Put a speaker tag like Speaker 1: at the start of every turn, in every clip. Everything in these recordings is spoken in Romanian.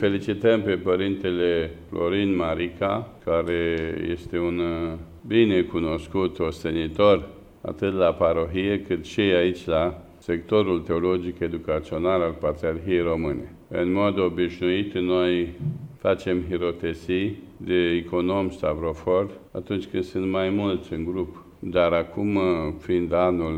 Speaker 1: felicităm pe Părintele Florin Marica, care este un bine cunoscut ostenitor atât la parohie cât și aici la sectorul teologic educațional al Patriarhiei Române. În mod obișnuit, noi facem hirotesii de iconom stavrofor atunci când sunt mai mulți în grup. Dar acum, fiind anul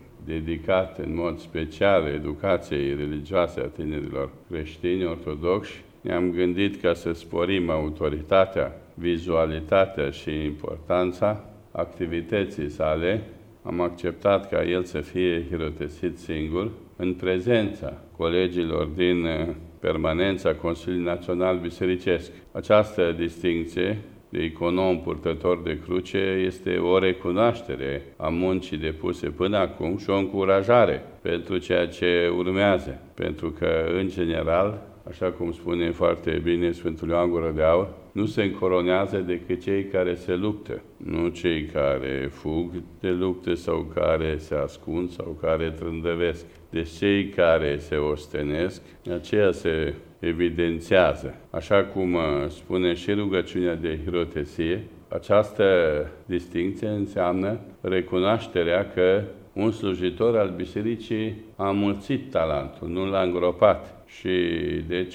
Speaker 1: dedicat în mod special educației religioase a tinerilor creștini ortodoxi, ne-am gândit ca să sporim autoritatea, vizualitatea și importanța activității sale. Am acceptat ca el să fie hirotesit singur în prezența colegilor din permanența Consiliului Național Bisericesc. Această distincție de iconom purtător de cruce este o recunoaștere a muncii depuse până acum și o încurajare pentru ceea ce urmează. Pentru că, în general, așa cum spune foarte bine Sfântul Ioan Gură de Aur, nu se încoronează decât cei care se luptă, nu cei care fug de lupte sau care se ascund sau care trândăvesc. Deci cei care se ostenesc, aceia se evidențiază. Așa cum spune și rugăciunea de hirotesie, această distincție înseamnă recunoașterea că un slujitor al bisericii a înmulțit talentul, nu l-a îngropat. Și deci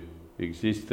Speaker 1: există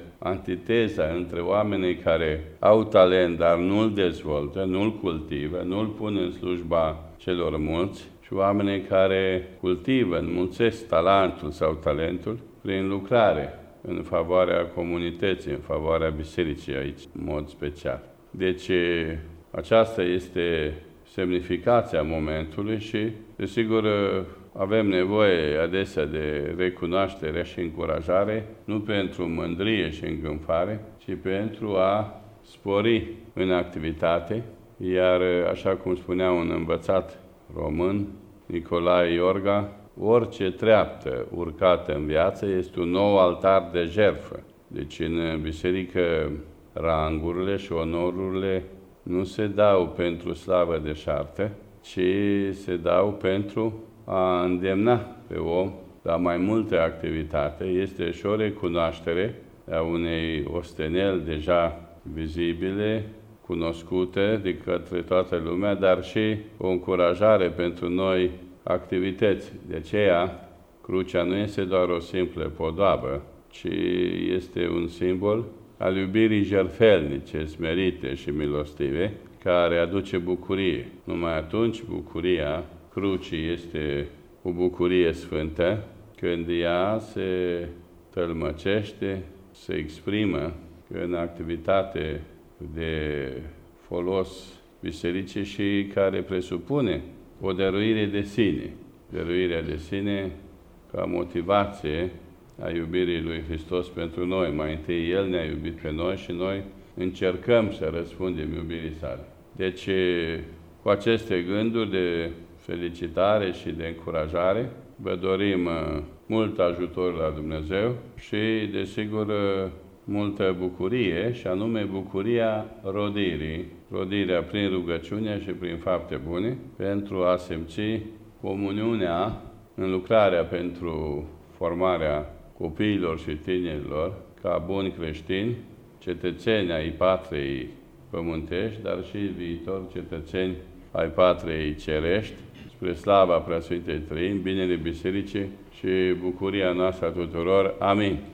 Speaker 1: antiteza între oamenii care au talent, dar nu-l dezvoltă, nu-l cultivă, nu-l pun în slujba celor mulți, și oamenii care cultivă, înmulțesc talentul sau talentul prin lucrare în favoarea comunității, în favoarea bisericii aici, în mod special. Deci, aceasta este semnificația momentului și, desigur, avem nevoie adesea de recunoaștere și încurajare, nu pentru mândrie și îngânfare, ci pentru a spori în activitate, iar, așa cum spunea un învățat român, Nicolae Iorga, orice treaptă urcată în viață este un nou altar de jertfă. Deci în biserică rangurile și onorurile nu se dau pentru slavă deșartă, ci se dau pentru a îndemna pe om la mai multă activitate. Este și o recunoaștere a unei osteneli deja vizibile, cunoscute de către toată lumea, dar și o încurajare pentru noi activități. De aceea, crucea nu este doar o simplă podoabă, ci este un simbol al iubirii jertfelnice, smerite și milostive, care aduce bucurie. Numai atunci bucuria crucii este o bucurie sfântă, când ea se tălmăcește, se exprimă în activitate de folos bisericii și care presupune o dăruire de sine. Dăruirea de sine ca motivație a iubirii lui Hristos pentru noi. Mai întâi El ne-a iubit pe noi și noi încercăm să răspundem iubirii sale. Deci, cu aceste gânduri de felicitare și de încurajare, vă dorim mult ajutor la Dumnezeu și, desigur, multă bucurie, și anume bucuria rodirii, rodirea prin rugăciune și prin fapte bune, pentru a simți comuniunea în lucrarea pentru formarea copiilor și tinerilor ca buni creștini, cetățeni ai patriei pământești, dar și viitor cetățeni ai patriei cerești, spre slava Preasfintei Trăimi, binele Bisericii și bucuria noastră a tuturor. Amin.